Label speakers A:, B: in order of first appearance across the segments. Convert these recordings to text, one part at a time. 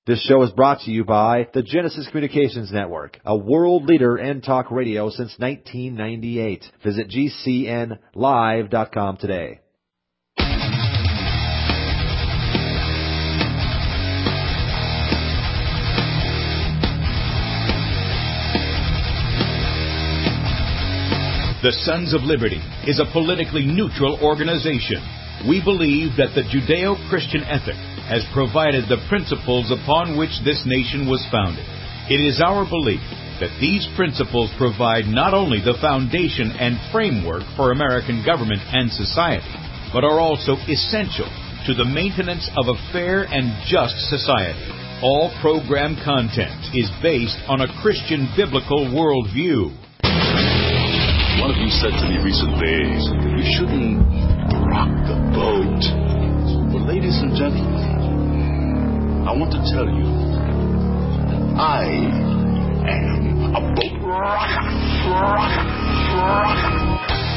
A: This show is brought to you by the Genesis Communications Network, a world leader in talk radio since 1998. Visit GCNlive.com today.
B: The Sons of Liberty is a politically neutral organization. We believe that the Judeo-Christian ethic has provided the principles upon which this nation was founded. It is our belief that these principles provide not only the foundation and framework for American government and society, but are also essential to the maintenance of a fair and just society. All program content is based on a Christian biblical worldview.
C: One of you said to me recently, we shouldn't rock the boat. Well, ladies and gentlemen, I want to tell you that I am a boat rocker.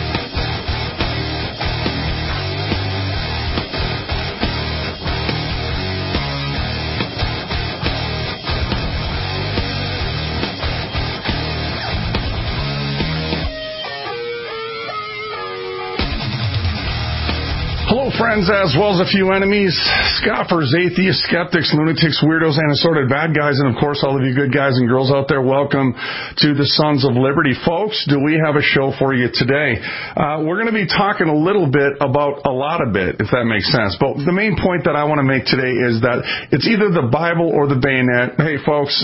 D: Hello, friends, as well as a few enemies, scoffers, atheists, skeptics, lunatics, weirdos, and assorted bad guys, and of course all of you good guys and girls out there, welcome to the Sons of Liberty. Folks, do we have a show for you today? We're going to be talking a little bit about a lot of it, if that makes sense. But the main point that I want to make today is that it's either the Bible or the bayonet. Hey, folks,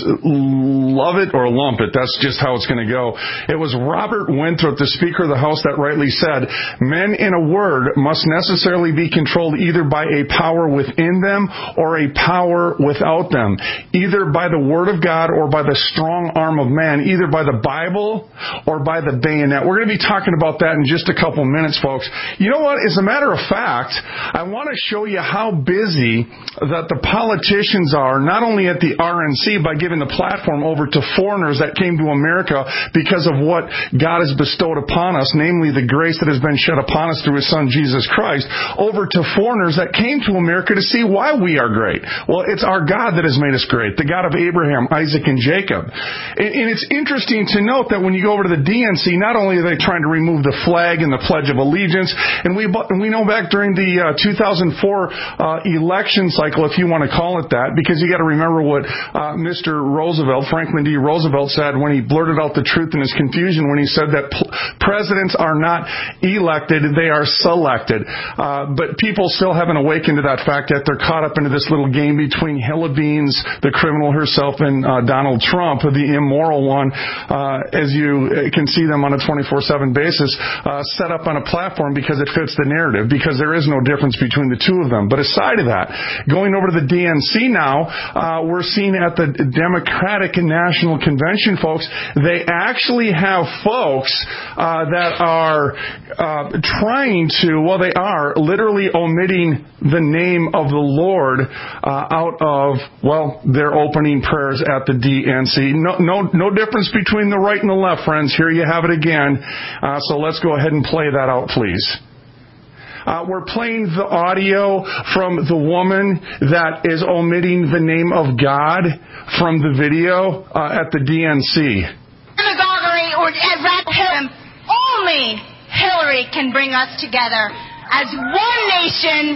D: love it or lump it. That's just how it's going to go. It was Robert Winthrop, the Speaker of the House, that rightly said, men in a word must necessarily be controlled either by a power within them or a power without them, either by the Word of God or by the strong arm of man, either by the Bible or by the bayonet. We're going to be talking about that in just a couple minutes, folks. You know what? As a matter of fact, I want to show you how busy that the politicians are, not only at the RNC by giving the platform over to foreigners that came to America because of what God has bestowed upon us, namely the grace that has been shed upon us through His Son, Jesus Christ, over to foreigners that came to America to see why we are great. Well, it's our God that has made us great, the God of Abraham, Isaac, and Jacob. And it's interesting to note that when you go over to the DNC, not only are they trying to remove the flag and the Pledge of Allegiance, and we know back during the 2004 election cycle, if you want to call it that, because you got to remember what Mr. Roosevelt, Franklin D. Roosevelt, said when he blurted out the truth in his confusion, when he said that presidents are not elected, they are selected. But people still haven't awakened to that fact yet. They're caught up into this little game between Hilla Beans, the criminal herself, and Donald Trump, the immoral one, as you can see them on a 24/7 basis, set up on a platform because it fits the narrative, because there is no difference between the two of them. But aside of that, going over to the DNC now, we're seeing at the Democratic National Convention, folks, they actually have folks that are trying to, well, they are literally omitting the name of the Lord out of, well, their opening prayers at the DNC. No difference between the right and the left, friends. Here you have it again. So let's go ahead and play that out, please. We're playing the audio from the woman that is omitting the name of God from the video at the DNC.
E: Demagoguery or only Hillary can bring us together as one nation,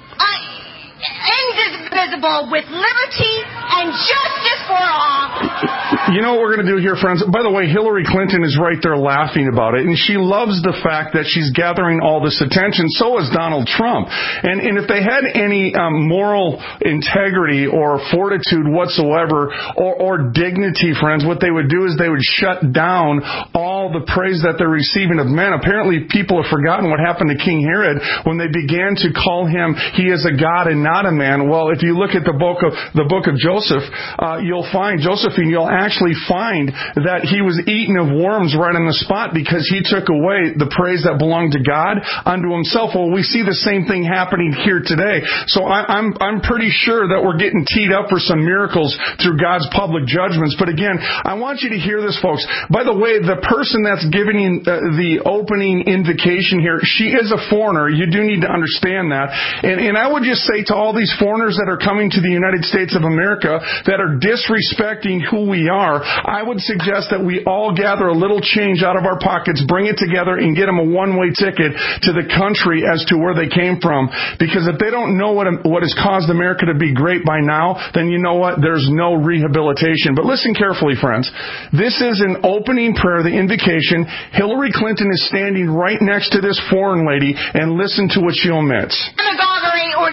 E: indivisible, with liberty and justice for all.
D: You know what we're going to do here, friends? By the way, Hillary Clinton is right there laughing about it, and she loves the fact that she's gathering all this attention. So is Donald Trump. And if they had any moral integrity or fortitude whatsoever, or dignity, friends, what they would do is they would shut down all the praise that they're receiving of men. Apparently, people have forgotten what happened to King Herod when they began to call him, he is a god and not a man. Well, if you look at the book of Joseph, you'll find, Josephine, you'll actually actually find that he was eaten of worms right on the spot because he took away the praise that belonged to God unto himself. Well, we see the same thing happening here today. So I'm pretty sure that we're getting teed up for some miracles through God's public judgments. But again, I want you to hear this, folks. By the way, the person that's giving the opening invocation here, she is a foreigner. You do need to understand that. And I would just say to all these foreigners that are coming to the United States of America that are disrespecting who we are, I would suggest that we all gather a little change out of our pockets, bring it together, and get them a one-way ticket to the country as to where they came from. Because if they don't know what has caused America to be great by now, then you know what? There's no rehabilitation. But listen carefully, friends. This is an opening prayer, the invocation. Hillary Clinton is standing right next to this foreign lady, and listen to what she omits.
E: Demagoguery or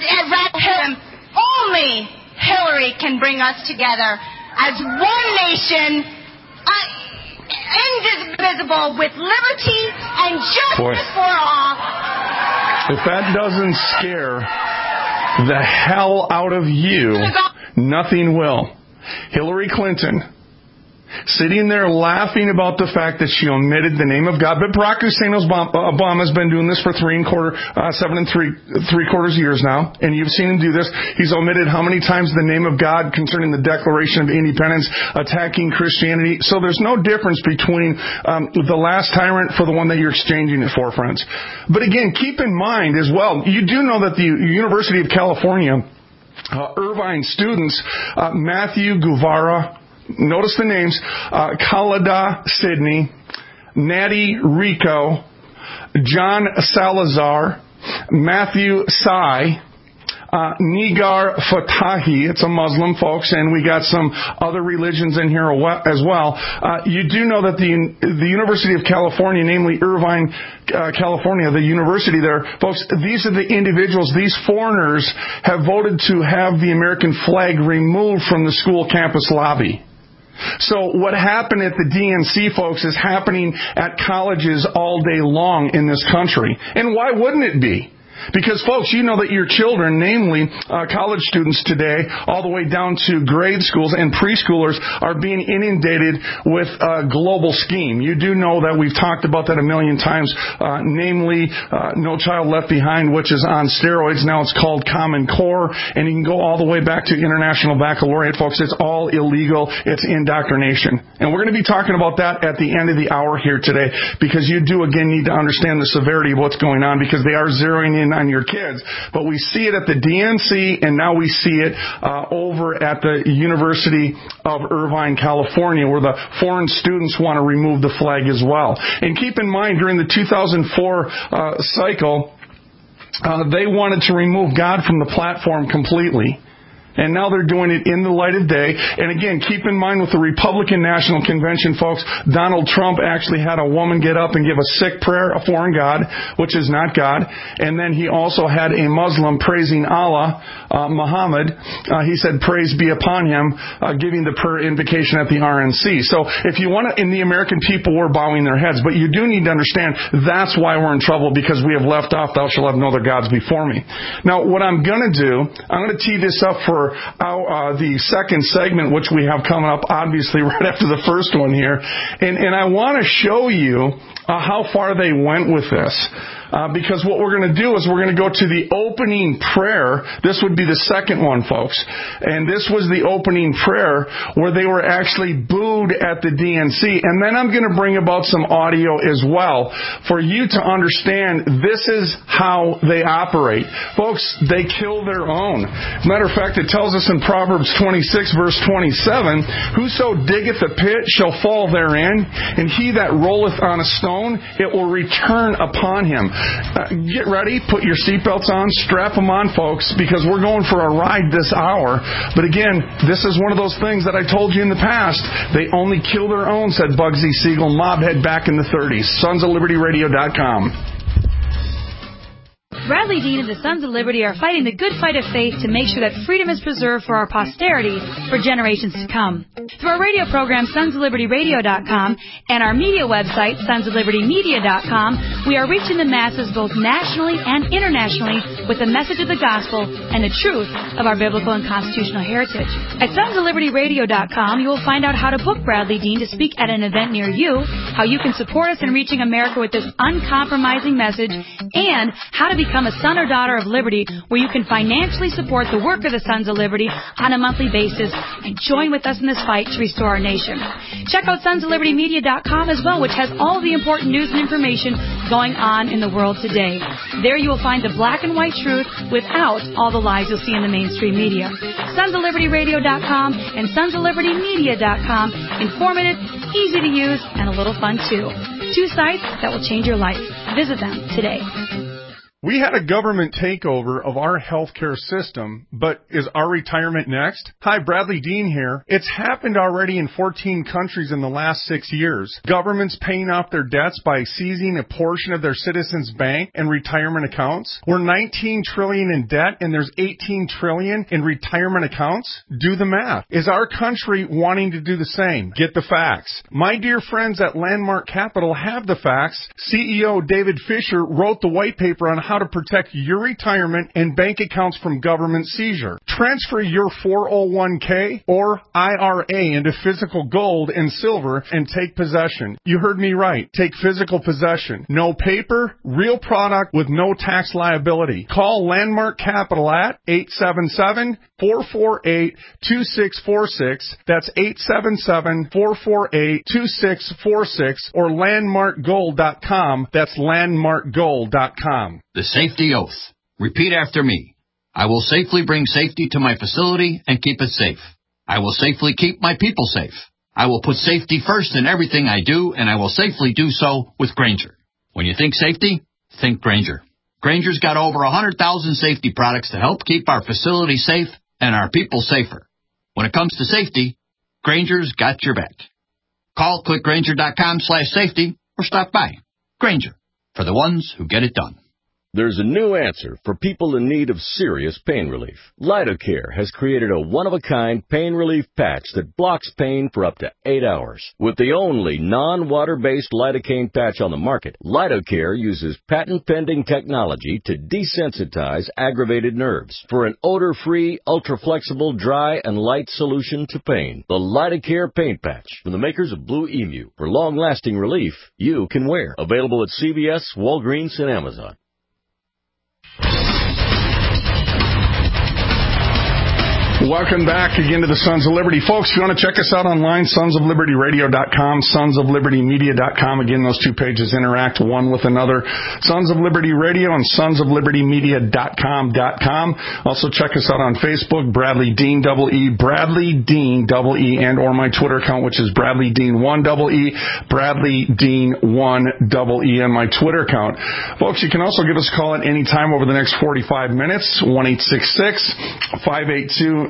E: only Hillary can bring us together as one nation, indivisible, with liberty and justice for all.
D: If that doesn't scare the hell out of you, nothing will. Hillary Clinton, sitting there laughing about the fact that she omitted the name of God. But Barack Hussein Obama has been doing this for 7 and 3/4 years now, and you've seen him do this. He's omitted how many times the name of God concerning the Declaration of Independence, attacking Christianity. So there's no difference between the last tyrant for the one that you're exchanging it for, friends. But again, keep in mind as well, you do know that the University of California, Irvine students, Matthew Guevara, notice the names, Khalida Sidney, Natty Rico, John Salazar, Matthew Sai, Nigar Fatahi, it's a Muslim, folks, and we got some other religions in here as well. You do know that the University of California, namely Irvine, California, the university there, folks, these are the individuals, these foreigners have voted to have the American flag removed from the school campus lobby. So what happened at the DNC, folks, is happening at colleges all day long in this country. And why wouldn't it be? Because, folks, you know that your children, namely college students today, all the way down to grade schools and preschoolers, are being inundated with a global scheme. You do know that we've talked about that a million times, namely No Child Left Behind, which is on steroids. Now it's called Common Core, and you can go all the way back to International Baccalaureate, folks. It's all illegal. It's indoctrination. And we're going to be talking about that at the end of the hour here today, because you do, again, need to understand the severity of what's going on, because they are zeroing in on your kids. But we see it at the DNC, and now we see it over at the University of Irvine, California, where the foreign students want to remove the flag as well. And keep in mind, during the 2004 cycle, they wanted to remove God from the platform completely. And now they're doing it in the light of day. And again, keep in mind with the Republican National Convention, folks, Donald Trump actually had a woman get up and give a sick prayer, a foreign god, which is not God. And then he also had a Muslim praising Allah, Muhammad. He said, praise be upon him, giving the prayer invocation at the RNC. So if you want to, and the American people were bowing their heads. But you do need to understand that's why we're in trouble, because we have left off, thou shalt have no other gods before me. Now, what I'm going to do, I'm going to tee this up for the second segment, which we have coming up, obviously, right after the first one here. And I want to show you how far they went with this. Because what we're going to do is we're going to go to the opening prayer. This would be the second one, folks. And this was the opening prayer where they were actually booed at the DNC. And then I'm going to bring about some audio as well for you to understand this is how they operate. Folks, they kill their own. As a matter of fact, it tells us in Proverbs 26, verse 27, whoso diggeth a pit shall fall therein, and he that rolleth on a stone, it will return upon him. Get ready, put your seatbelts on, strap them on, folks, because we're going for a ride this hour. But again, this is one of those things that I told you in the past. They only kill their own, said Bugsy Siegel, mobhead back in the 30s. SonsOfLibertyRadio.com.
F: Bradley Dean and the Sons of Liberty are fighting the good fight of faith to make sure that freedom is preserved for our posterity for generations to come. Through our radio program, sonsoflibertyradio.com, and our media website, sonsoflibertymedia.com, we are reaching the masses both nationally and internationally with the message of the gospel and the truth of our biblical and constitutional heritage. At sonsoflibertyradio.com, you will find out how to book Bradley Dean to speak at an event near you, how you can support us in reaching America with this uncompromising message, and how to become a son or daughter of liberty, where you can financially support the work of the Sons of Liberty on a monthly basis and join with us in this fight to restore our nation. Check out sonsoflibertymedia.com as well, which has all the important news and information going on in the world today. There you will find the black and white truth without all the lies you'll see in the mainstream media. sonsoflibertyradio.com and sonsoflibertymedia.com. Informative, easy to use, and a little fun too. 2 sites that will change your life. Visit them today.
D: We had a government takeover of our healthcare system, but is our retirement next? Hi, Bradley Dean here. It's happened already in 14 countries in the last 6 years. Governments paying off their debts by seizing a portion of their citizens' bank and retirement accounts. We're $19 trillion in debt, and there's $18 trillion in retirement accounts. Do the math. Is our country wanting to do the same? Get the facts. My dear friends at Landmark Capital have the facts. CEO David Fisher wrote the white paper on how to protect your retirement and bank accounts from government seizure. Transfer your 401k or IRA into physical gold and silver and take possession. You heard me right. Take physical possession. No paper, real product with no tax liability. Call Landmark Capital at 877-448-2646. That's 877-448-2646 or landmarkgold.com. That's landmarkgold.com.
G: The safety oath. Repeat after me. I will safely bring safety to my facility and keep it safe. I will safely keep my people safe. I will put safety first in everything I do, and I will safely do so with Grainger. When you think safety, think Grainger. Grainger's got over 100,000 safety products to help keep our facilities safe and our people safer. When it comes to safety, Grainger's got your back. Call clickgrainger.com/safety or stop by. Grainger, for the ones who get it done.
H: There's a new answer for people in need of serious pain relief. Lidocare has created a one-of-a-kind pain relief patch that blocks pain for up to 8 hours. With the only non-water-based lidocaine patch on the market, Lidocare uses patent-pending technology to desensitize aggravated nerves for an odor-free, ultra-flexible, dry, and light solution to pain. The Lidocare pain patch from the makers of Blue Emu. For long-lasting relief you can wear. Available at CVS, Walgreens, and Amazon.
D: Welcome back again to the Sons of Liberty. Folks, if you want to check us out online, sonsoflibertyradio.com, sonsoflibertymedia.com. Again, those 2 pages interact one with another. Sons of Liberty Radio and sonsoflibertymedia.com. Also check us out on Facebook, Bradley Dean, EE, Bradley Dean, EE, and or my Twitter account, which is Bradley Dean 1EE, Bradley Dean 1EE on my Twitter account. Folks, you can also give us a call at any time over the next 45 minutes, 1-866-582-9933,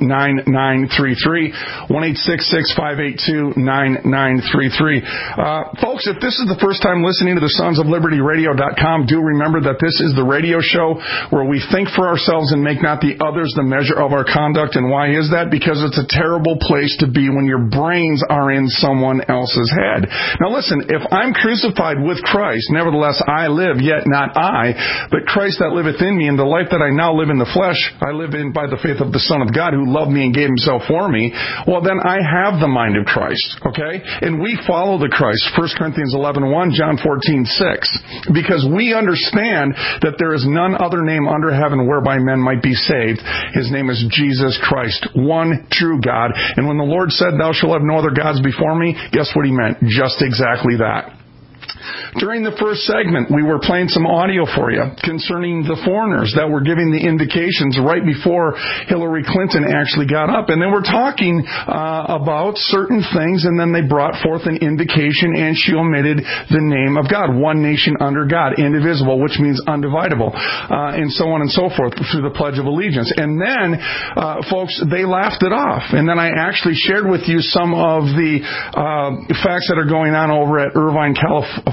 D: 1-866-582-9933. Folks, if this is the first time listening to the sonsoflibertyradio.com, do remember that this is the radio show where we think for ourselves and make not the others the measure of our conduct. And why is that? Because it's a terrible place to be when your brains are in someone else's head. Now listen, if I'm crucified with Christ, nevertheless I live, yet not I, but Christ that liveth in me, and the life that I now live in the flesh, I live in by the faith of the Son of God, who loved me and gave himself for me. Well, then I have the mind of Christ, okay? And we follow the Christ, 1 Corinthians 11:1, John 14:6, because we understand that there is none other name under heaven whereby men might be saved. His name is Jesus Christ, one true God. And when the Lord said, "Thou shalt have no other gods before me," guess what he meant? Just exactly that. During the first segment, we were playing some audio for you concerning the foreigners that were giving the indications right before Hillary Clinton actually got up. And they were talking about certain things, and then they brought forth an indication, and she omitted the name of God. One nation under God, indivisible, which means undividable, and so on and so forth through the Pledge of Allegiance. And then, folks, they laughed it off. And then I actually shared with you some of the facts that are going on over at Irvine, California,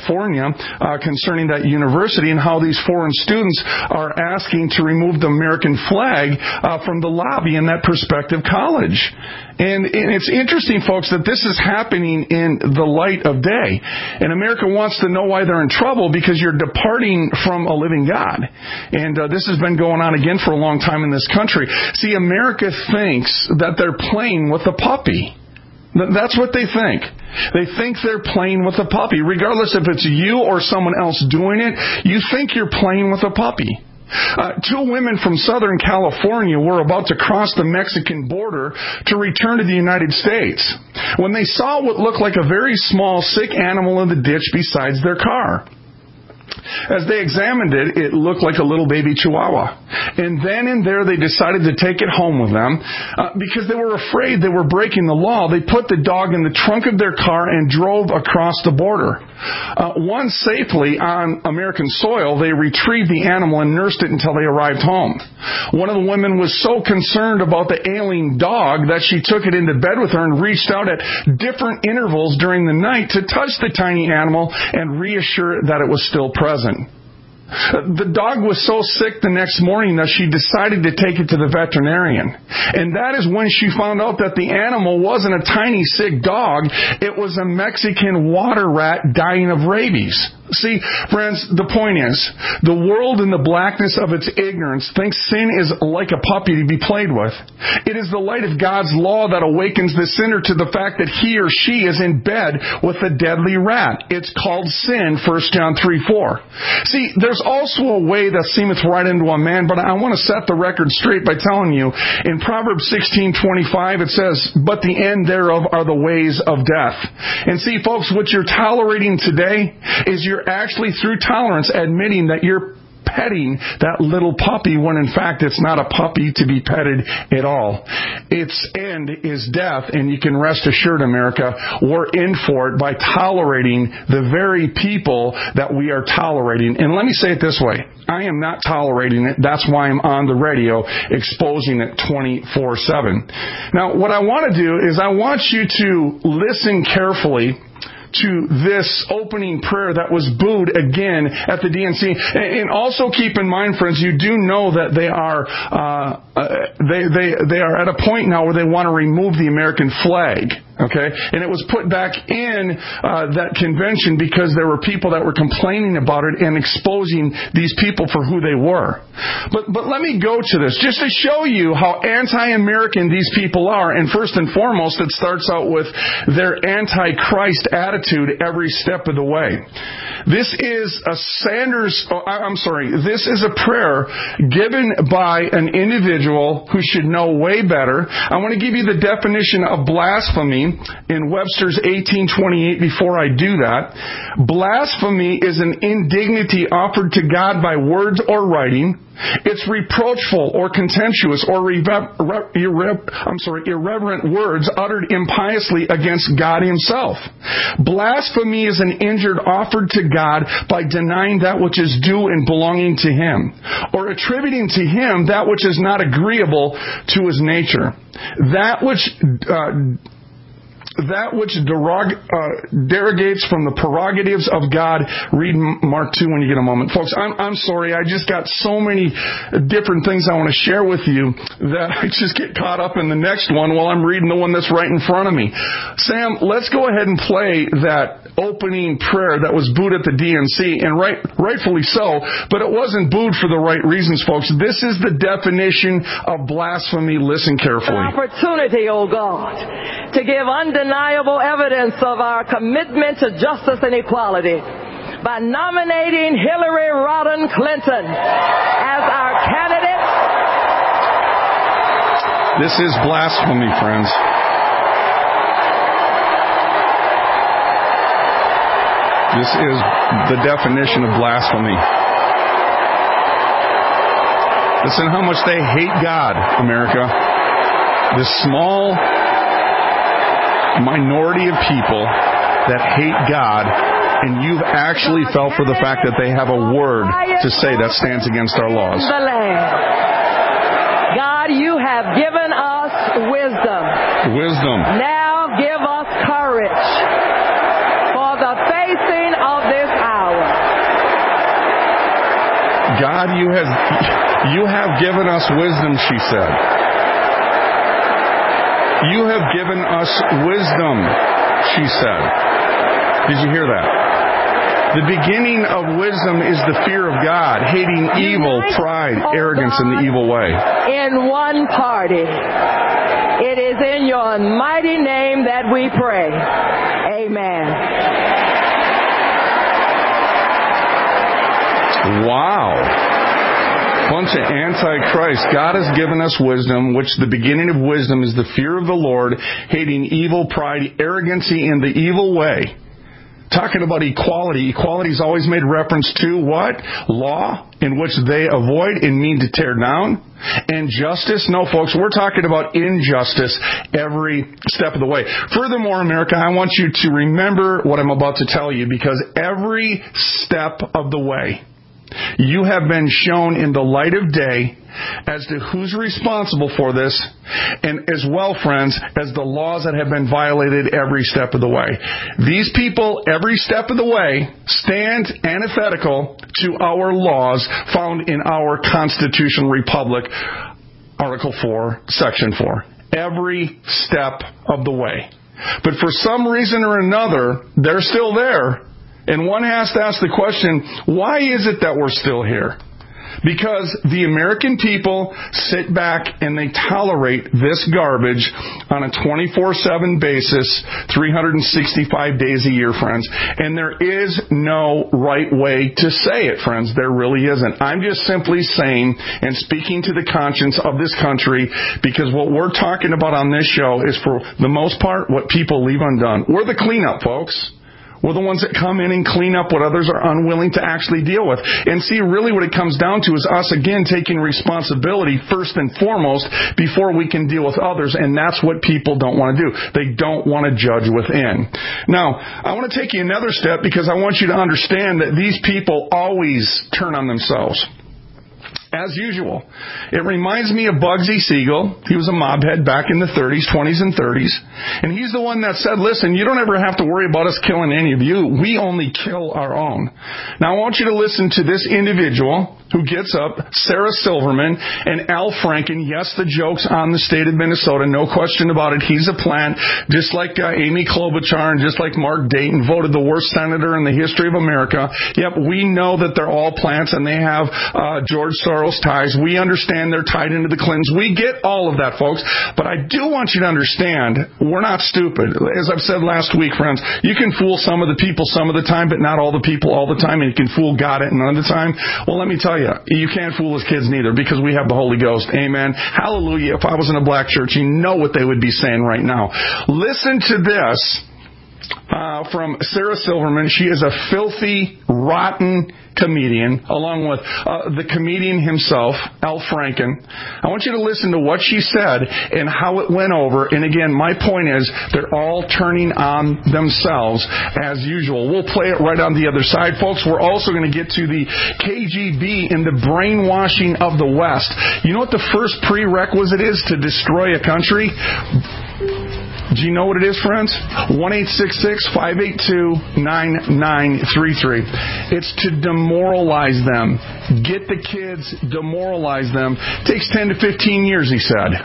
D: California concerning that university and how these foreign students are asking to remove the American flag from the lobby in that prospective college. And it's interesting, folks, that this is happening in the light of day. And America wants to know why they're in trouble, because you're departing from a living God. And this has been going on again for a long time in this country. See, America thinks that they're playing with a puppy. That's what they think. They think they're playing with a puppy. Regardless if it's you or someone else doing it, you think you're playing with a puppy. Two women from Southern California were about to cross the Mexican border to return to the United States when they saw what looked like a very small, sick animal in the ditch beside their car. As they examined it, it looked like a little baby chihuahua. And then and there they decided to take it home with them because they were afraid they were breaking the law. They put the dog in the trunk of their car and drove across the border. Once safely on American soil, they retrieved the animal and nursed it until they arrived home. One of the women was so concerned about the ailing dog that she took it into bed with her and reached out at different intervals during the night to touch the tiny animal and reassure it that it was still present. The dog was so sick the next morning that she decided to take it to the veterinarian. And that is when she found out that the animal wasn't a tiny sick dog. It was a Mexican water rat dying of rabies. See, friends, the point is, the world in the blackness of its ignorance thinks sin is like a puppy to be played with. It is the light of God's law that awakens the sinner to the fact that he or she is in bed with a deadly rat. It's called sin, 1 John 3:4. See, there's also a way that seemeth right unto a man, but I want to set the record straight by telling you, in Proverbs 16:25 it says, but the end thereof are the ways of death. And see, folks, what you're tolerating today is you're actually, through tolerance, admitting that you're petting that little puppy when in fact it's not a puppy to be petted at all. Its end is death, and you can rest assured, America, we're in for it by tolerating the very people that we are tolerating. And let me say it this way. I am not tolerating it. That's why I'm on the radio exposing it 24/7. Now, what I want to do is I want you to listen carefully to this opening prayer that was booed again at the DNC. And also keep in mind, friends, you do know that they are at a point now where they want to remove the American flag. Okay? And it was put back in that convention because there were people that were complaining about it and exposing these people for who they were. But let me go to this just to show you how anti-American these people are. And first and foremost, it starts out with their anti-Christ attitude every step of the way. This is this is a prayer given by an individual who should know way better. I want to give you the definition of blasphemy in Webster's 1828 before I do that. Blasphemy is an indignity offered to God by words or writing. It's reproachful or contemptuous or irreverent words uttered impiously against God Himself. Blasphemy is an injury offered to God by denying that which is due and belonging to Him, or attributing to Him that which is not agreeable to His nature. That which derogates from the prerogatives of God. Read Mark 2 when you get a moment. Folks, I'm sorry. I just got so many different things I want to share with you that I just get caught up in the next one while I'm reading the one that's right in front of me. Sam, let's go ahead and play that opening prayer that was booed at the DNC, and rightfully so, but it wasn't booed for the right reasons, folks. This is the definition of blasphemy. Listen carefully.
I: An opportunity, O God, to give undeniable evidence of our commitment to justice and equality by nominating Hillary Rodham Clinton as our candidate.
D: This is blasphemy, friends. This is the definition of blasphemy. Listen how much they hate God, America. This small minority of people that hate God, and you've actually fell for the fact that they have a word to say that stands against our laws.
I: God, you have given us wisdom. Now give us courage for the facing of this
D: God, you have given us wisdom, she said. You have given us wisdom, she said. Did you hear that? The beginning of wisdom is the fear of God, hating evil, pride, arrogance, and the evil way.
I: In one party. It is in your mighty name that we pray. Amen.
D: Wow. Bunch of antichrist. God has given us wisdom, which the beginning of wisdom is the fear of the Lord, hating evil, pride, arrogancy, and the evil way. Talking about equality. Equality is always made reference to what? Law, in which they avoid and mean to tear down. And justice? No, folks, we're talking about injustice every step of the way. Furthermore, America, I want you to remember what I'm about to tell you, because every step of the way, you have been shown in the light of day as to who's responsible for this, and as well, friends, as the laws that have been violated every step of the way. These people, every step of the way, stand antithetical to our laws found in our constitutional republic, Article 4, Section 4. Every step of the way. But for some reason or another, they're still there. And one has to ask the question, why is it that we're still here? Because the American people sit back and they tolerate this garbage on a 24/7 basis, 365 days a year, friends. And there is no right way to say it, friends. There really isn't. I'm just simply saying and speaking to the conscience of this country, because what we're talking about on this show is, for the most part, what people leave undone. We're the cleanup, folks. We're the ones that come in and clean up what others are unwilling to actually deal with. And see, really what it comes down to is us, again, taking responsibility first and foremost before we can deal with others. And that's what people don't want to do. They don't want to judge within. Now, I want to take you another step, because I want you to understand that these people always turn on themselves. As usual. It reminds me of Bugsy Siegel. He was a mob head back in the 30s, 20s, and 30s. And he's the one that said, listen, you don't ever have to worry about us killing any of you. We only kill our own. Now, I want you to listen to this individual who gets up, Sarah Silverman and Al Franken. Yes, the joke's on the state of Minnesota, no question about it. He's a plant, just like Amy Klobuchar and just like Mark Dayton voted the worst senator in the history of America. Yep, we know that they're all plants and they have George Soros ties. We understand they're tied into the Clintons. We get all of that, folks. But I do want you to understand, we're not stupid. As I've said last week, friends, you can fool some of the people some of the time, but not all the people all the time, and you can fool God at none of the time. Well, let me tell you, you can't fool his kids neither, because we have the Holy Ghost. Amen. Hallelujah. If I was in a black church, you know what they would be saying right now. Listen to this from Sarah Silverman. She is a filthy, rotten comedian, along with the comedian himself, Al Franken. I want you to listen to what she said and how it went over. And again, my point is, they're all turning on themselves as usual. We'll play it right on the other side, folks. We're also going to get to the KGB and the brainwashing of the West. You know what the first prerequisite is to destroy a country? Do you know what it is, friends? 1-866-582-9933. It's to demoralize them. Get the kids, demoralize them. It takes 10 to 15 years, he said.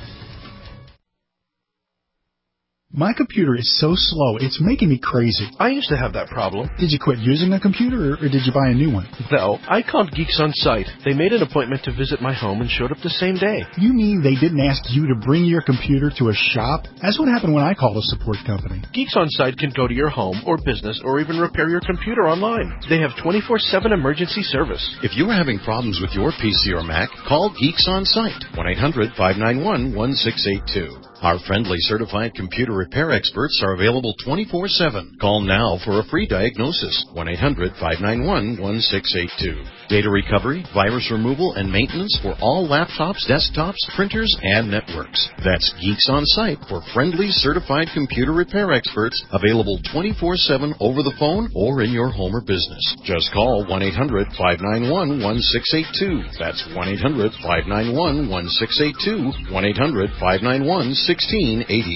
J: My computer is so slow, it's making me crazy.
K: I used to have that problem.
J: Did you quit using a computer, or did you buy a new one?
K: No, I called Geeks On Site. They made an appointment to visit my home and showed up the same day.
J: You mean they didn't ask you to bring your computer to a shop? That's what happened when I called a support company.
K: Geeks On Site can go to your home or business or even repair your computer online. They have 24/7 emergency service.
L: If you are having problems with your PC or Mac, call Geeks On Site. 1-800-591-1682. Our friendly certified computer repair experts are available 24/7. Call now for a free diagnosis. 1-800-591-1682. Data recovery, virus removal, and maintenance for all laptops, desktops, printers, and networks. That's Geeks On Site for friendly certified computer repair experts, available 24/7 over the phone or in your home or business. Just call 1-800-591-1682. That's 1-800-591-1682. 1-800-591-1680.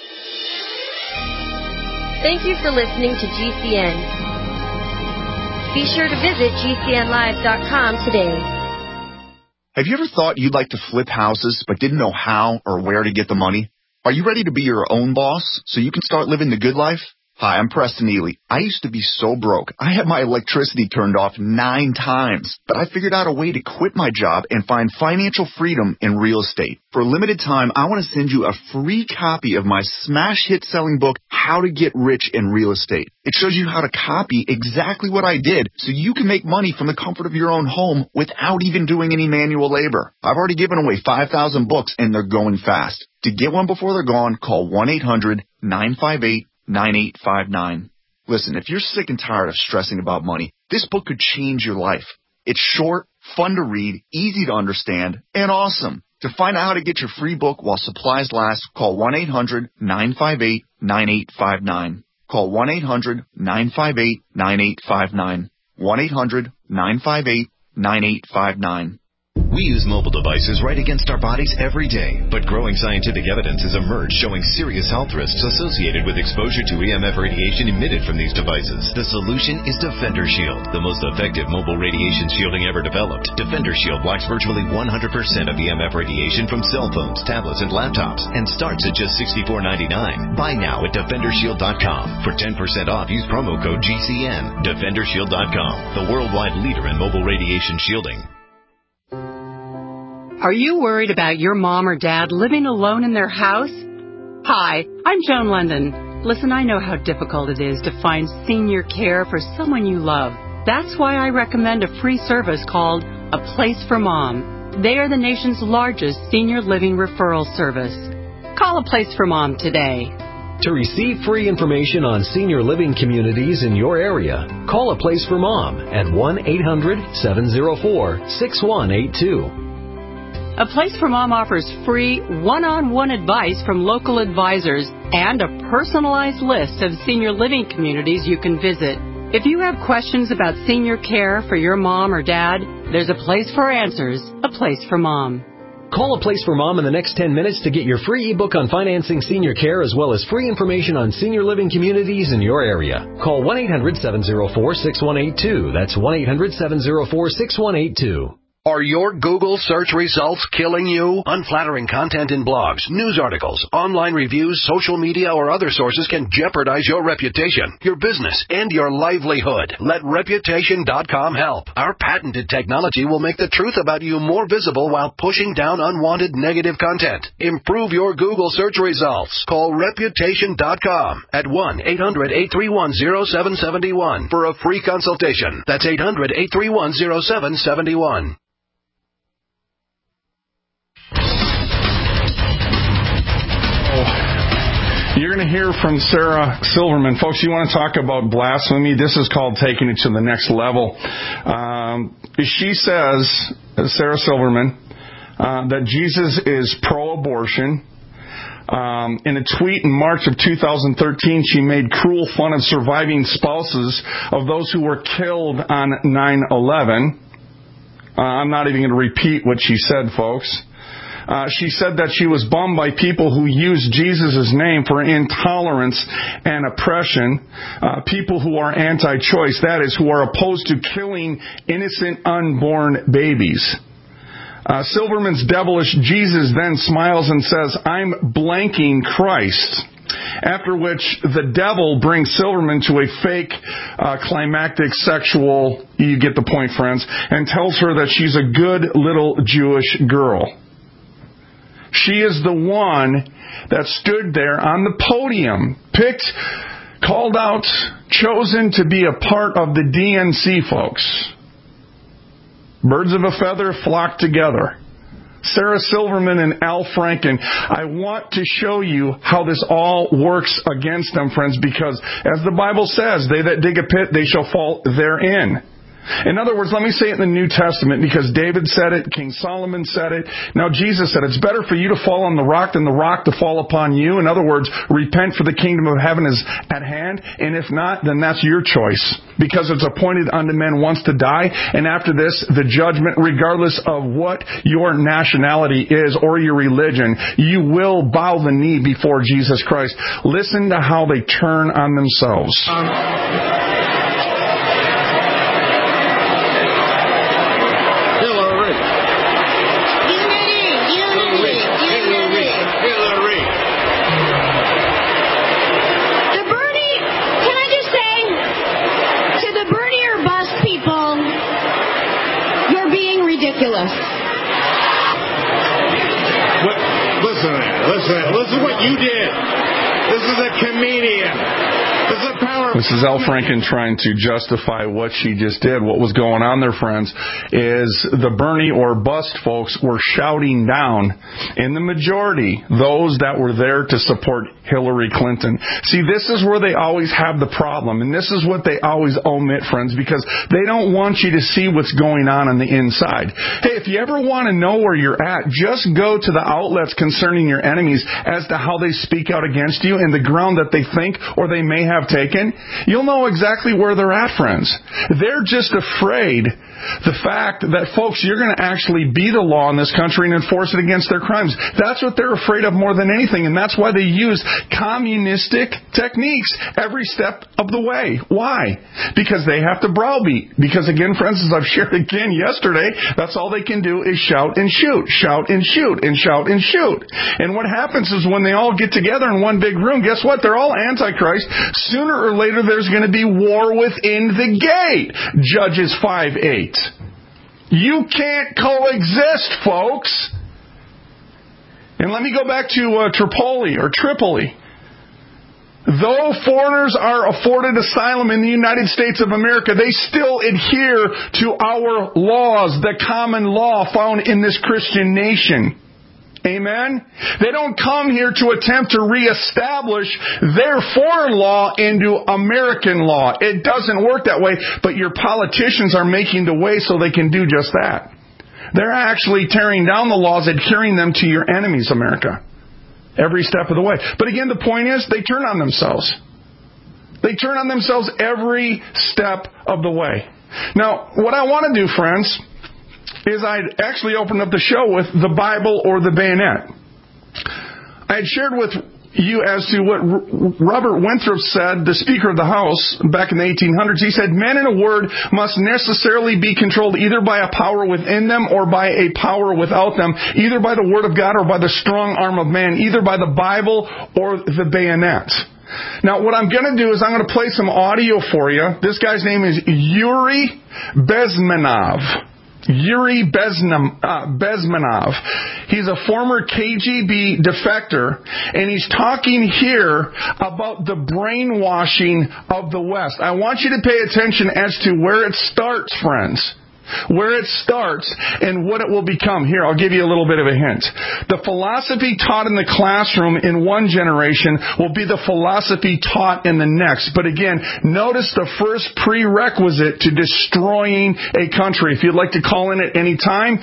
M: Thank you for listening to GCN. Be sure to visit GCNlive.com today.
N: Have you ever thought you'd like to flip houses but didn't know how or where to get the money? Are you ready to be your own boss so you can start living the good life? Hi, I'm Preston Ely. I used to be so broke. I had my electricity turned off 9 times, but I figured out a way to quit my job and find financial freedom in real estate. For a limited time, I want to send you a free copy of my smash hit selling book, How to Get Rich in Real Estate. It shows you how to copy exactly what I did so you can make money from the comfort of your own home without even doing any manual labor. I've already given away 5,000 books and they're going fast. To get one before they're gone, call 1-800-958-9859. Listen, if you're sick and tired of stressing about money, this book could change your life. It's short, fun to read, easy to understand, and awesome. To find out how to get your free book while supplies last, call 1-800-958-9859. Call 1-800-958-9859. 1-800-958-9859.
O: We use mobile devices right against our bodies every day, but growing scientific evidence has emerged showing serious health risks associated with exposure to EMF radiation emitted from these devices. The solution is Defender Shield, the most effective mobile radiation shielding ever developed. Defender Shield blocks virtually 100% of EMF radiation from cell phones, tablets, and laptops, and starts at just $64.99. Buy now at DefenderShield.com. For 10% off, use promo code GCN. DefenderShield.com, the worldwide leader in mobile radiation shielding.
P: Are you worried about your mom or dad living alone in their house? Hi, I'm Joan London. Listen, I know how difficult it is to find senior care for someone you love. That's why I recommend a free service called A Place for Mom. They are the nation's largest senior living referral service. Call A Place for Mom today.
Q: To receive free information on senior living communities in your area, call A Place for Mom at 1-800-704-6182.
P: A Place for Mom offers free one-on-one advice from local advisors and a personalized list of senior living communities you can visit. If you have questions about senior care for your mom or dad, there's a place for answers, A Place for Mom.
Q: Call A Place for Mom in the next 10 minutes to get your free ebook on financing senior care as well as free information on senior living communities in your area. Call 1-800-704-6182. That's 1-800-704-6182.
R: Are your Google search results killing you? Unflattering content in blogs, news articles, online reviews, social media, or other sources can jeopardize your reputation, your business, and your livelihood. Let Reputation.com help. Our patented technology will make the truth about you more visible while pushing down unwanted negative content. Improve your Google search results. Call Reputation.com at 1-800-831-0771 for a free consultation. That's 800-831-0771.
D: You're going to hear from Sarah Silverman. Folks, you want to talk about blasphemy? This is called taking it to the next level. She says, Sarah Silverman, that Jesus is pro-abortion. In a tweet in March of 2013, she made cruel fun of surviving spouses of those who were killed on 9/11. I'm not even going to repeat what she said, folks. She said that she was bummed by people who use Jesus' name for intolerance and oppression, people who are anti-choice, that is, who are opposed to killing innocent unborn babies. Silverman's devilish Jesus then smiles and says, "I'm blanking Christ." After which the devil brings Silverman to a fake climactic sexual, you get the point, friends, and tells her that she's a good little Jewish girl. She is the one that stood there on the podium, picked, called out, chosen to be a part of the DNC, folks. Birds of a feather flock together. Sarah Silverman and Al Franken. I want to show you how this all works against them, friends, because as the Bible says, they that dig a pit, they shall fall therein. In other words, let me say it in the New Testament, because David said it, King Solomon said it. Now Jesus said it's better for you to fall on the rock than the rock to fall upon you. In other words, repent, for the kingdom of heaven is at hand. And if not, then that's your choice, because it's appointed unto men once to die. And after this, the judgment, regardless of what your nationality is or your religion, you will bow the knee before Jesus Christ. Listen to how they turn on themselves.
S: establishment. This is what you did. This is a comedian.
D: This is Al Franken trying to justify what she just did. What was going on there, friends, is the Bernie or bust folks were shouting down, in the majority, those that were there to support Hillary Clinton. See, this is where they always have the problem, and this is what they always omit, friends, because they don't want you to see what's going on the inside. Hey, if you ever want to know where you're at, just go to the outlets concerning your enemies as to how they speak out against you and the ground that they think or they may have taken. You'll know exactly where they're at, friends. They're just afraid the fact that, folks, you're going to actually be the law in this country and enforce it against their crimes. That's what they're afraid of more than anything, and that's why they use communistic techniques every step of the way. Why? Because they have to browbeat. Because, again, friends, as I've shared again yesterday, that's all they can do is shout and shoot, shout and shoot, and shout and shoot. And what happens is when they all get together in one big room, guess what? They're all Antichrist. Sooner or later, there's going to be war within the gate. Judges 5:8. You can't coexist, folks. And let me go back to Tripoli. Though foreigners are afforded asylum in the United States of America, they still adhere to our laws, the common law found in this Christian nation. Amen? They don't come here to attempt to reestablish their foreign law into American law. It doesn't work that way, but your politicians are making the way so they can do just that. They're actually tearing down the laws, adhering them to your enemies, America, every step of the way. But again, the point is, they turn on themselves. They turn on themselves every step of the way. Now, what I want to do, friends, is I'd actually opened up the show with the Bible or the bayonet. I had shared with you as to what Robert Winthrop said, the Speaker of the House, back in the 1800s. He said, men, in a word, must necessarily be controlled either by a power within them or by a power without them, either by the Word of God or by the strong arm of man, either by the Bible or the bayonet. Now, what I'm going to do is I'm going to play some audio for you. This guy's name is Yuri Bezmenov. Yuri Bezmenov. He's a former KGB defector, and he's talking here about the brainwashing of the West. I want you to pay attention as to where it starts, friends. Where it starts and what it will become. Here, I'll give you a little bit of a hint. The philosophy taught in the classroom in one generation will be the philosophy taught in the next. But again, notice the first prerequisite to destroying a country. If you'd like to call in at any time,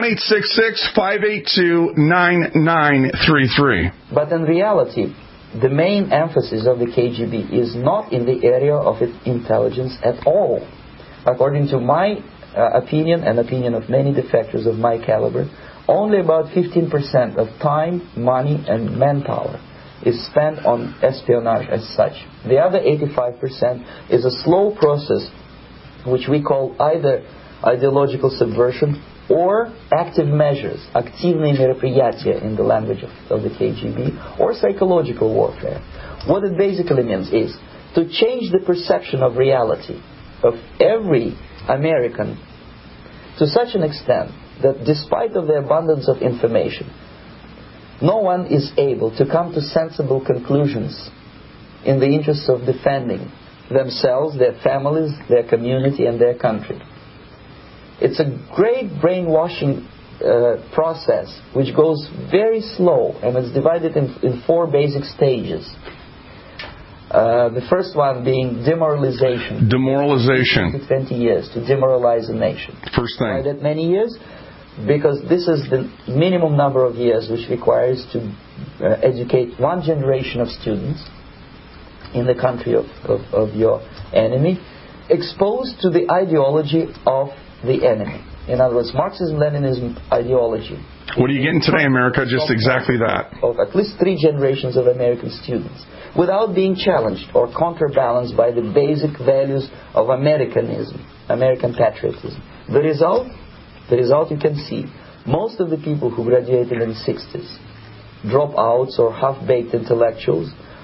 D: 1-866-582-9933.
T: But in reality, the main emphasis of the KGB is not in the area of its intelligence at all. According to my opinion and opinion of many defectors of my caliber, only about 15% of time, money, and manpower is spent on espionage as such. The other 85% is a slow process which we call either ideological subversion or active measures, активные мероприятия in the language of the KGB, or psychological warfare. What it basically means is to change the perception of reality of every American to such an extent that despite of the abundance of information, no one is able to come to sensible conclusions in the interests of defending themselves, their families, their community, and their country. It's a great brainwashing process which goes very slow, and it's divided in four basic stages. The first one being demoralization.
D: Demoralization.
T: 20 years to demoralize a nation.
D: First thing.
T: Why that many years? Because this is the minimum number of years which requires to educate one generation of students in the country of your enemy, exposed to the ideology of the enemy. In other words, Marxism-Leninism ideology.
D: What are you getting today, America? Just exactly that.
T: Of at least 3 generations of American students, without being challenged or counterbalanced by the basic values of Americanism, American patriotism. The result you can see. Most of the people who graduated in the 60s, dropouts or half-baked intellectuals,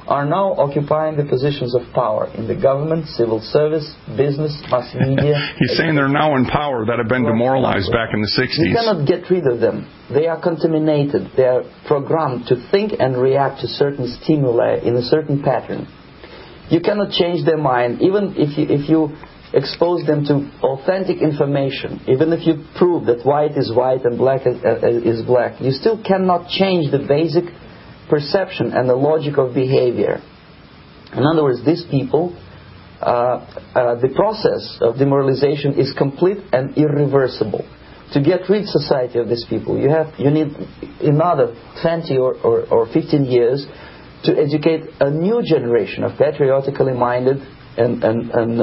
T: are now occupying the positions of power in the government, civil service, business, mass media.
D: He's saying they're now in power that have been demoralized back in the 60s.
T: You cannot get rid of them. They are contaminated. They are programmed to think and react to certain stimuli in a certain pattern. You cannot change their mind, even if you expose them to authentic information, even if you prove that white is white and black is black. You still cannot change the basic perception and the logic of behavior. In other words, these people, the process of demoralization is complete and irreversible. To get rid society of these people, you need another 20 or 15 years to educate a new generation of patriotically minded and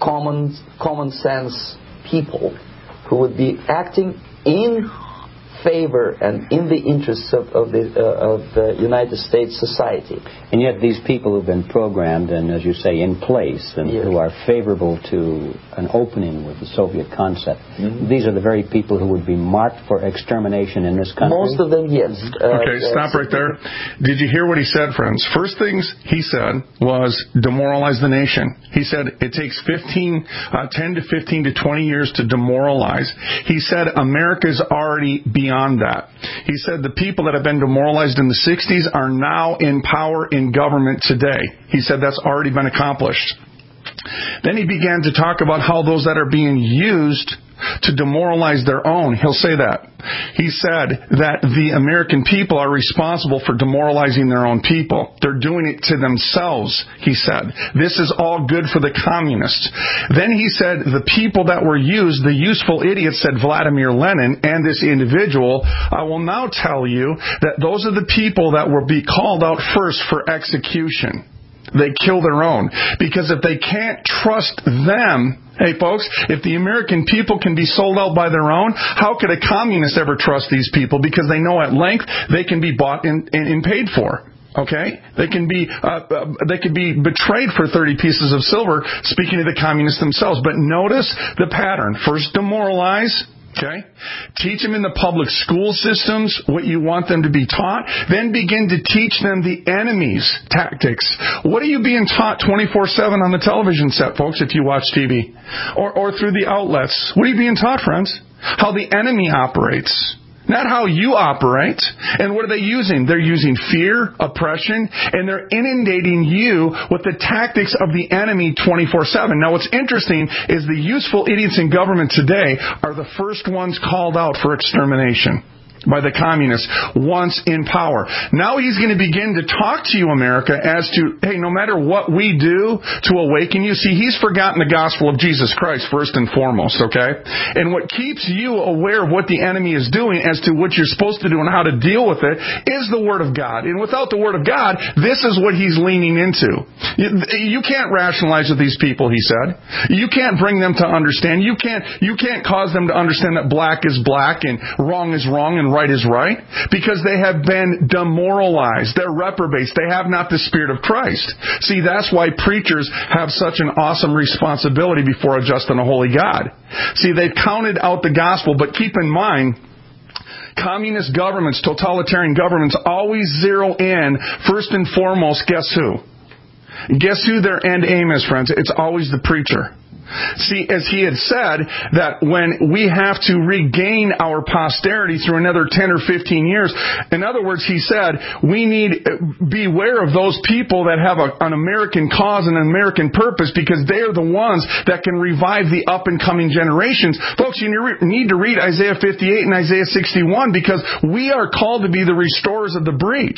T: common sense people who would be acting in favor and in the interests of the United States society.
U: And yet these people who've been programmed and, as you say, in place and who are favorable to an opening with the Soviet concept, these are the very people who would be marked for extermination in this country?
T: Most of them, yes.
D: Okay, stop right there. Did you hear what he said, friends? First things he said was demoralize the nation. He said it takes 10 to 15 to 20 years to demoralize. He said America's already beyond that. He said the people that have been demoralized in the 60s are now in power in government today. He said that's already been accomplished. Then he began to talk about how those that are being used to demoralize their own, he'll say that. He said that the American people are responsible for demoralizing their own people. They're doing it to themselves, he said. This is all good for the communists. Then he said the people that were used, the useful idiots, said Vladimir Lenin and this individual, I will now tell you that those are the people that will be called out first for execution. They kill their own. Because if they can't trust them, hey folks, if the American people can be sold out by their own, how could a communist ever trust these people? Because they know at length they can be bought and paid for. Okay? They can be betrayed for 30 pieces of silver, speaking to the communists themselves. But notice the pattern. First demoralize. Okay? Teach them in the public school systems what you want them to be taught. Then begin to teach them the enemy's tactics. What are you being taught 24/7 on the television set, folks, if you watch TV? Or through the outlets? What are you being taught, friends? How the enemy operates. Not how you operate. And what are they using? They're using fear, oppression, and they're inundating you with the tactics of the enemy 24/7. Now what's interesting is the useful idiots in government today are the first ones called out for extermination by the communists once in power. Now he's going to begin to talk to you, America, as to, hey, no matter what we do to awaken you, see, he's forgotten the gospel of Jesus Christ first and foremost, okay? And what keeps you aware of what the enemy is doing as to what you're supposed to do and how to deal with it is the Word of God. And without the Word of God, this is what he's leaning into. You can't rationalize with these people, he said. You can't bring them to understand. You can't cause them to understand that black is black and wrong is wrong and right is right, because they have been demoralized. They're reprobates. They have not the Spirit of Christ. See, that's why preachers have such an awesome responsibility before a just and a holy God. See, they've counted out the gospel, but keep in mind, communist governments, totalitarian governments, always zero in, first and foremost, guess who? Guess who their end aim is, friends? It's always the preacher. See, as he had said, that when we have to regain our posterity through another 10 or 15 years, in other words, he said, we need beware of those people that have an American cause and an American purpose, because they are the ones that can revive the up-and-coming generations. Folks, you need to read Isaiah 58 and Isaiah 61, because we are called to be the restorers of the breach.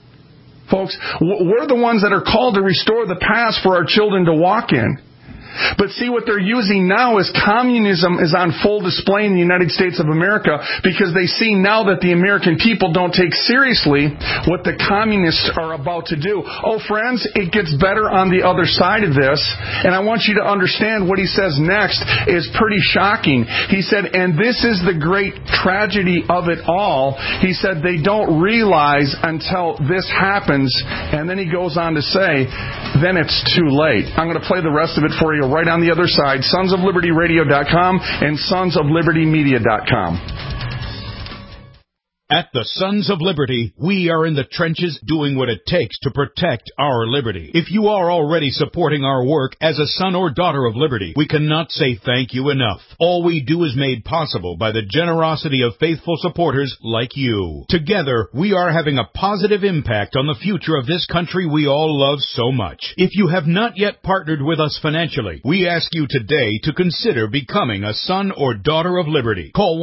D: Folks, we're the ones that are called to restore the past for our children to walk in. But see, what they're using now is communism is on full display in the United States of America, because they see now that the American people don't take seriously what the communists are about to do. Oh, friends, it gets better on the other side of this. And I want you to understand what he says next is pretty shocking. He said, and this is the great tragedy of it all. He said they don't realize until this happens. And then he goes on to say, then it's too late. I'm going to play the rest of it for you right on the other side, sonsoflibertyradio.com and sonsoflibertymedia.com.
B: At the Sons of Liberty, we are in the trenches doing what it takes to protect our liberty. If you are already supporting our work as a son or daughter of liberty, we cannot say thank you enough. All we do is made possible by the generosity of faithful supporters like you. Together, we are having a positive impact on the future of this country we all love so much. If you have not yet partnered with us financially, we ask you today to consider becoming a son or daughter of liberty. Call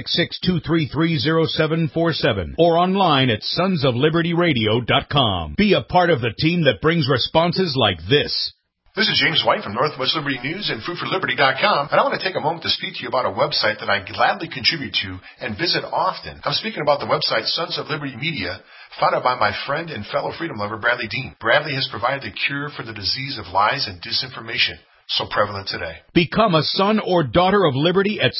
B: 1-866-233-0747 or online at sonsoflibertyradio.com. Be a part of the team that brings responses like this.
A: This is James White from Northwest Liberty News and FoodForLiberty.com, and I want to take a moment to speak to you about a website that I gladly contribute to and visit often. I'm speaking about the website Sons of Liberty Media, founded by my friend and fellow freedom lover, Bradley Dean. Bradley has provided the cure for the disease of lies and disinformation, so prevalent today.
B: Become a son or daughter of liberty at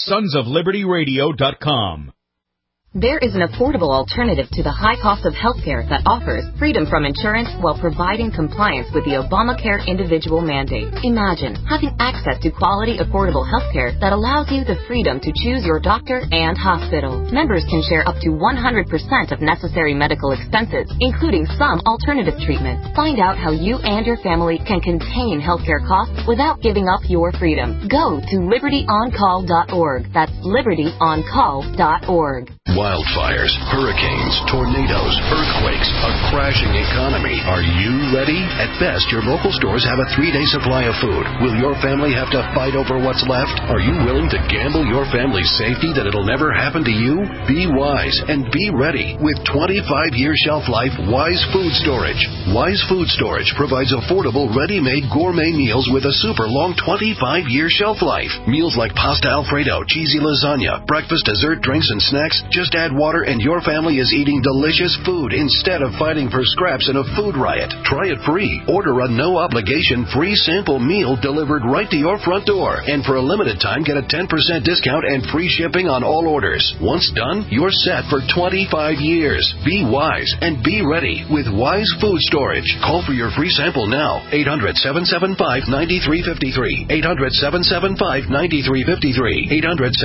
B: sonsoflibertyradio.com.
V: There is an affordable alternative to the high cost of healthcare that offers freedom from insurance while providing compliance with the Obamacare individual mandate. Imagine having access to quality, affordable healthcare that allows you the freedom to choose your doctor and hospital. Members can share up to 100% of necessary medical expenses, including some alternative treatment. Find out how you and your family can contain healthcare costs without giving up your freedom. Go to libertyoncall.org. That's libertyoncall.org.
R: Wildfires, hurricanes, tornadoes, earthquakes, a crashing economy. Are you ready? At best, your local stores have a 3-day supply of food. Will your family have to fight over what's left? Are you willing to gamble your family's safety that it'll never happen to you? Be wise and be ready with 25-year shelf life Wise Food Storage. Wise Food Storage provides affordable, ready-made gourmet meals with a super long 25-year shelf life. Meals like pasta Alfredo, cheesy lasagna, breakfast, dessert, drinks, and snacks. Just add water and your family is eating delicious food instead of fighting for scraps in a food riot. Try it free. Order a no-obligation free sample meal delivered right to your front door. And for a limited time, get a 10% discount and free shipping on all orders. Once done, you're set for 25 years. Be wise and be ready with Wise Food Storage. Call for your free sample now. 800-775-9353. 800-775-9353.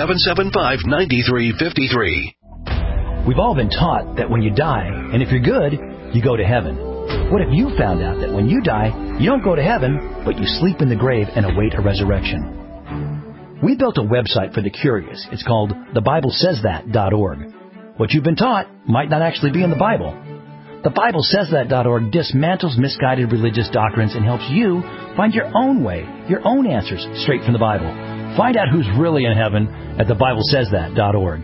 R: 800-775-9353.
W: We've all been taught that when you die, and if you're good, you go to heaven. What if you found out that when you die, you don't go to heaven, but you sleep in the grave and await a resurrection? We built a website for the curious. It's called thebiblesaysthat.org. What you've been taught might not actually be in the Bible. Thebiblesaysthat.org dismantles misguided religious doctrines and helps you find your own way, your own answers straight from the Bible. Find out who's really in heaven at thebiblesaysthat.org.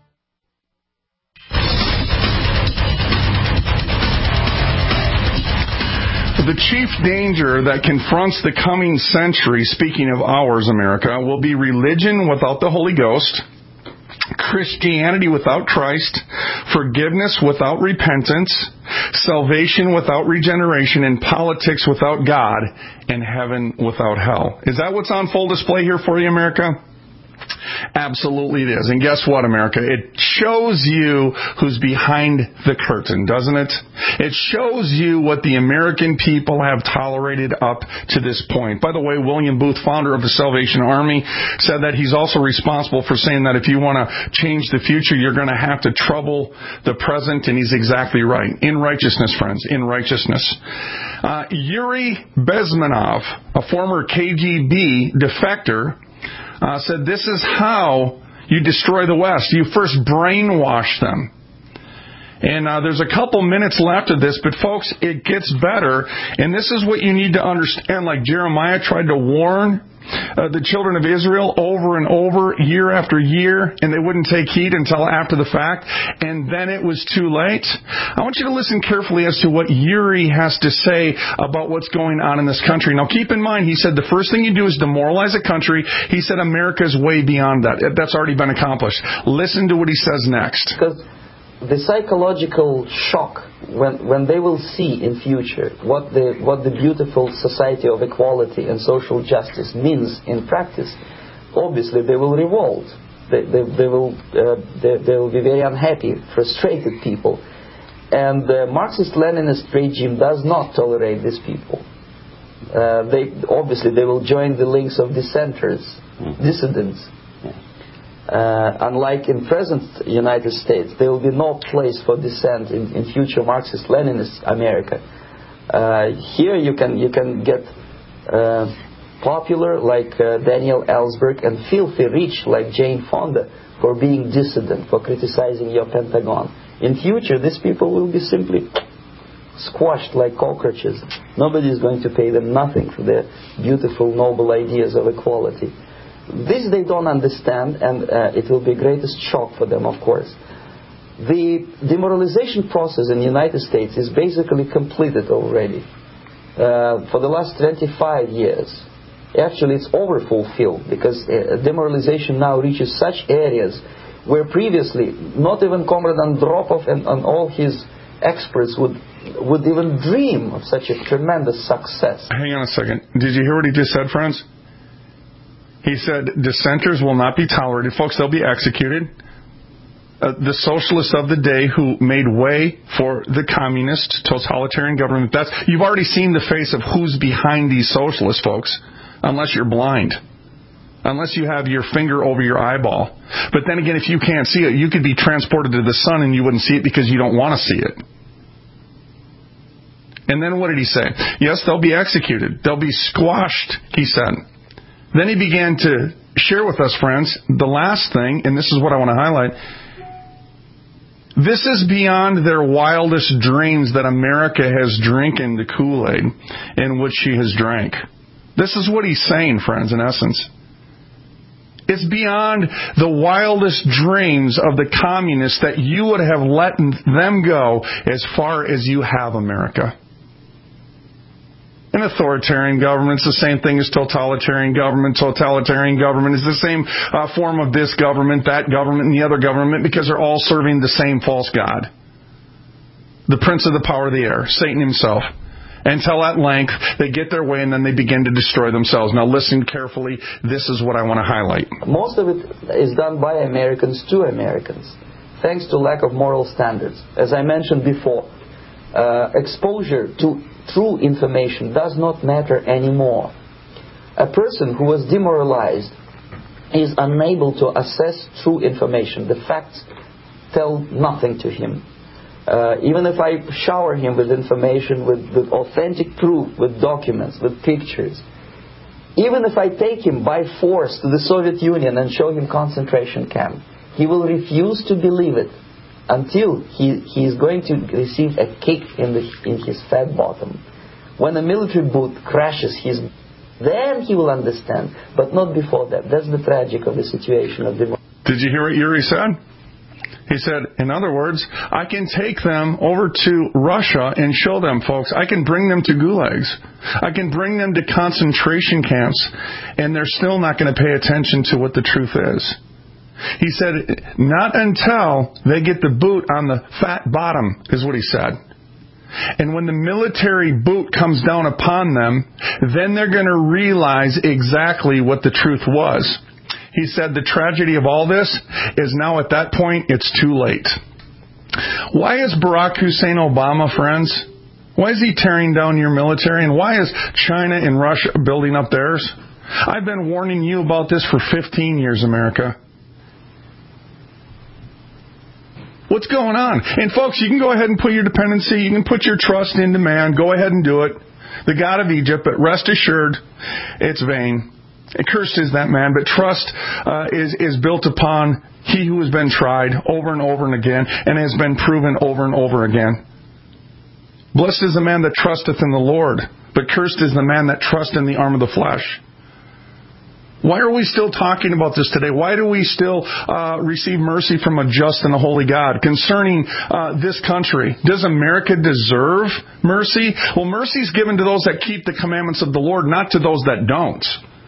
D: The chief danger that confronts the coming century, speaking of ours, America, will be religion without the Holy Ghost, Christianity without Christ, forgiveness without repentance, salvation without regeneration, and politics without God, and heaven without hell. Is that what's on full display here for you, America? Absolutely it is. And guess what, America? It shows you who's behind the curtain, doesn't it? It shows you what the American people have tolerated up to this point. By the way, William Booth, founder of the Salvation Army, said that he's also responsible for saying that if you want to change the future, you're going to have to trouble the present, and he's exactly right. In righteousness, friends, in righteousness. Yuri Bezmenov, a former KGB defector, said this is how you destroy the West. You first brainwash them. And there's a couple minutes left of this, but folks, it gets better. And this is what you need to understand. Like Jeremiah tried to warn the children of Israel over and over, year after year, and they wouldn't take heed until after the fact, and then it was too late. I want you to listen carefully as to what Yuri has to say about what's going on in this country. Now, keep in mind, he said the first thing you do is demoralize a country. He said America's way beyond that. That's already been accomplished. Listen to what he says next.
T: Because the psychological shock when they will see in future what the beautiful society of equality and social justice means in practice, obviously they will revolt. They will be very unhappy, frustrated people, and the Marxist-Leninist regime does not tolerate these people. They will join the links of dissenters, dissidents. Unlike in present United States, there will be no place for dissent in future Marxist-Leninist America. Here you can get popular like Daniel Ellsberg and filthy rich like Jane Fonda for being dissident, for criticizing your Pentagon. In future, these people will be simply squashed like cockroaches. Nobody is going to pay them nothing for their beautiful, noble ideas of equality. This they don't understand, and it will be greatest shock for them, of course. The demoralization process in the United States is basically completed already. For the last 25 years. Actually, it's overfulfilled, because demoralization now reaches such areas where previously not even Comrade Andropov and all his experts would even dream of such a tremendous success.
D: Hang on a second. Did you hear what he just said, friends? He said dissenters will not be tolerated. Folks, they'll be executed. The socialists of the day who made way for the communist totalitarian government, you've already seen the face of who's behind these socialists, folks, unless you're blind. Unless you have your finger over your eyeball. But then again, if you can't see it, you could be transported to the sun and you wouldn't see it because you don't want to see it. And then what did he say? Yes, they'll be executed. They'll be squashed, he said. Then he began to share with us, friends, the last thing, and this is what I want to highlight. This is beyond their wildest dreams that America has drinking the Kool-Aid in which she has drank. This is what he's saying, friends, in essence. It's beyond the wildest dreams of the communists that you would have let them go as far as you have America. An authoritarian government is the same thing as totalitarian government. Totalitarian government is the same form of this government, that government, and the other government, because they're all serving the same false god. The prince of the power of the air, Satan himself. Until at length they get their way and then they begin to destroy themselves. Now listen carefully. This is what I want to highlight.
T: Most of it is done by Americans to Americans, thanks to lack of moral standards. As I mentioned before, exposure to true information does not matter anymore. A person who was demoralized is unable to assess true information. The facts tell nothing to him. Even if I shower him with information, with authentic proof, with documents, with pictures, even if I take him by force to the Soviet Union and show him concentration camp, he will refuse to believe it until he is going to receive a kick in his fat bottom. When a military boot crashes then he will understand, but not before that. That's the tragic of the situation of the.
D: Did you hear what Yuri said? He said, in other words, I can take them over to Russia and show them, folks. I can bring them to gulags. I can bring them to concentration camps, and they're still not going to pay attention to what the truth is. He said, not until they get the boot on the fat bottom, is what he said. And when the military boot comes down upon them, then they're going to realize exactly what the truth was. He said the tragedy of all this is now at that point, it's too late. Why is Barack Hussein Obama, friends? Why is he tearing down your military? And why is China and Russia building up theirs? I've been warning you about this for 15 years, America. What's going on? And folks, you can go ahead and put your dependency, you can put your trust into man. Go ahead and do it. The God of Egypt, but rest assured, it's vain. Cursed is that man, but trust is built upon he who has been tried over and over and again and has been proven over and over again. Blessed is the man that trusteth in the Lord, but cursed is the man that trusteth in the arm of the flesh. Why are we still talking about this today? Why do we still receive mercy from a just and a holy God concerning this country? Does America deserve mercy? Well, mercy is given to those that keep the commandments of the Lord, not to those that don't.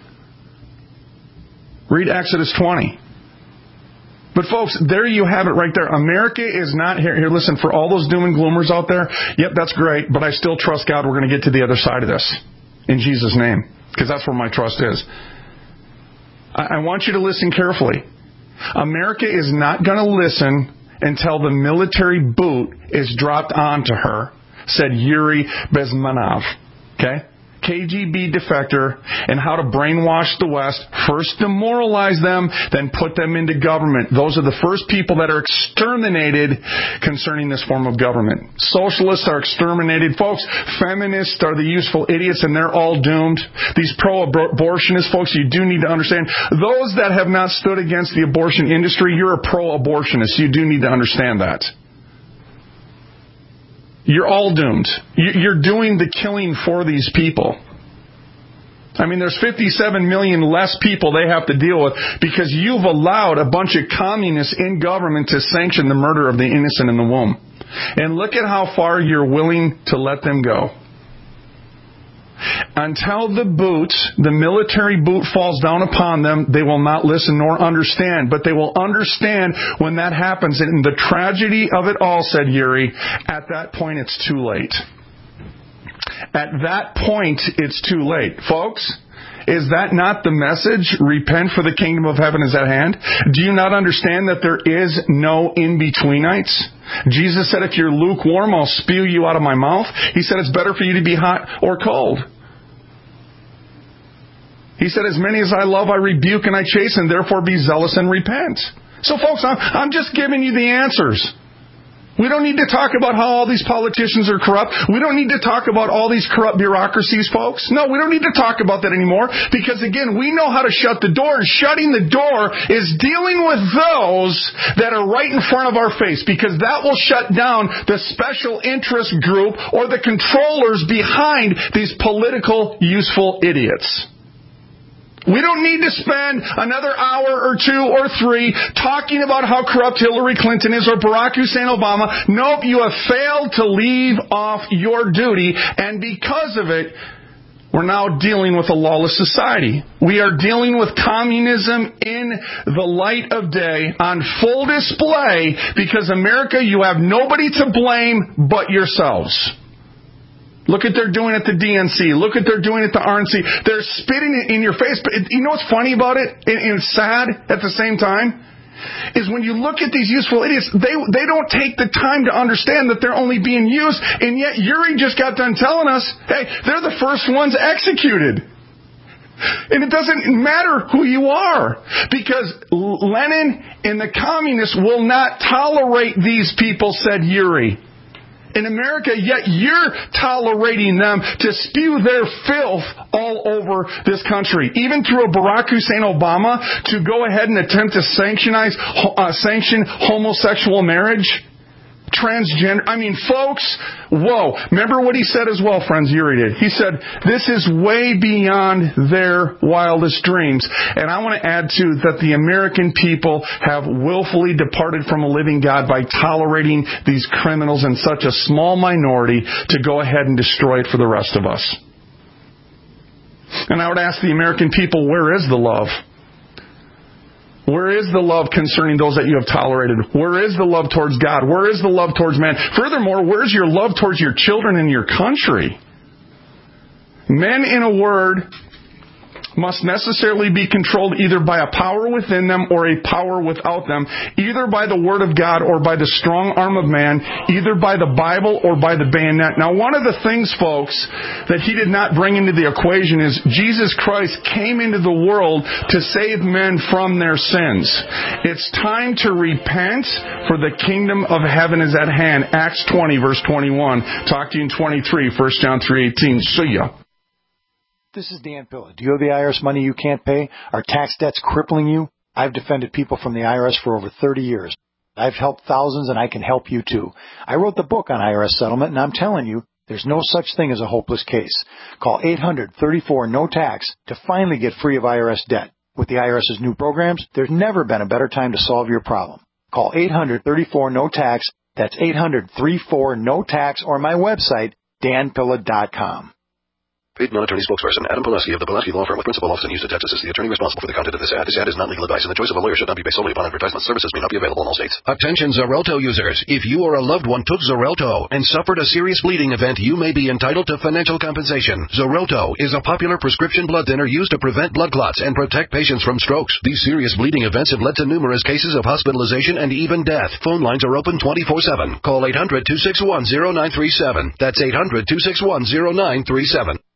D: Read Exodus 20. But folks, there you have it right there. America is not here. Here, listen, for all those doom and gloomers out there, yep, that's great, but I still trust God we're going to get to the other side of this. In Jesus' name. Because that's where my trust is. I want you to listen carefully. America is not going to listen until the military boot is dropped onto her, said Yuri Bezmenov. Okay? KGB defector and how to brainwash the West. First demoralize them, then put them into government. Those are the first people that are exterminated concerning this form of government. Socialists are exterminated. Folks, feminists are the useful idiots, and they're all doomed. These pro-abortionists, folks, you do need to understand. Those that have not stood against the abortion industry, you're a pro-abortionist. You do need to understand that. You're all doomed. You're doing the killing for these people. I mean, there's 57 million less people they have to deal with because you've allowed a bunch of communists in government to sanction the murder of the innocent in the womb. And look at how far you're willing to let them go. Until the military boot falls down upon them, they will not listen nor understand. But they will understand when that happens. And the tragedy of it all, said Yuri, at that point it's too late. At that point it's too late. Folks, is that not the message? Repent, for the kingdom of heaven is at hand. Do you not understand that there is no in-betweenites? Jesus said, if you're lukewarm, I'll spew you out of my mouth. He said, it's better for you to be hot or cold. He said, as many as I love, I rebuke and I chasten, therefore be zealous and repent. So folks, I'm just giving you the answers. We don't need to talk about how all these politicians are corrupt. We don't need to talk about all these corrupt bureaucracies, folks. No, we don't need to talk about that anymore because, again, we know how to shut the door. And shutting the door is dealing with those that are right in front of our face because that will shut down the special interest group or the controllers behind these political useful idiots. We don't need to spend another hour or 2 or 3 talking about how corrupt Hillary Clinton is or Barack Hussein Obama. Nope, you have failed to leave off your duty, and because of it, we're now dealing with a lawless society. We are dealing with communism in the light of day on full display because, America, you have nobody to blame but yourselves. Look at what they're doing at the DNC. Look at what they're doing at the RNC. They're spitting it in your face. But you know what's funny about it, and it's sad at the same time, is when you look at these useful idiots, they don't take the time to understand that they're only being used. And yet Yuri just got done telling us, hey, they're the first ones executed. And it doesn't matter who you are, because Lenin and the communists will not tolerate these people, said Yuri. In America, yet you're tolerating them to spew their filth all over this country. Even through a Barack Hussein Obama to go ahead and attempt to sanction homosexual marriage, transgender. I mean, folks, whoa. Remember what he said as well, friends, Yuri did. He said, this is way beyond their wildest dreams. And I want to add, too, that the American people have willfully departed from a living God by tolerating these criminals in such a small minority to go ahead and destroy it for the rest of us. And I would ask the American people, where is the love? Where is the love concerning those that you have tolerated? Where is the love towards God? Where is the love towards man? Furthermore, where is your love towards your children and your country? Men, in a word, must necessarily be controlled either by a power within them or a power without them, either by the Word of God or by the strong arm of man, either by the Bible or by the bayonet. Now, one of the things, folks, that he did not bring into the equation is Jesus Christ came into the world to save men from their sins. It's time to repent, for the kingdom of heaven is at hand. Acts 20, verse 21. Talk to you in 23, 1 John 3:18. See ya.
J: This is Dan Pilla. Do you owe the IRS money you can't pay? Are tax debts crippling you? I've defended people from the IRS for over 30 years. I've helped thousands, and I can help you too. I wrote the book on IRS settlement, and I'm telling you, there's no such thing as a hopeless case. Call 800-34-NO-TAX to finally get free of IRS debt. With the IRS's new programs, there's never been a better time to solve your problem. Call 800-34-NO-TAX. That's 800-34-NO-TAX, or my website, danpilla.com.
R: Paid non-attorney spokesperson Adam Pileski of the Pileski Law Firm with principal office in Houston, Texas is the attorney responsible for the content of this ad. This ad is not legal advice, and the choice of a lawyer should not be based solely upon advertisement. Services may not be available in all states. Attention Xarelto users. If you or a loved one took Xarelto and suffered a serious bleeding event, you may be entitled to financial compensation. Xarelto is a popular prescription blood thinner used to prevent blood clots and protect patients from strokes. These serious bleeding events have led to numerous cases of hospitalization and even death. Phone lines are open 24/7. Call 800-261-0937. That's 800-261-0937.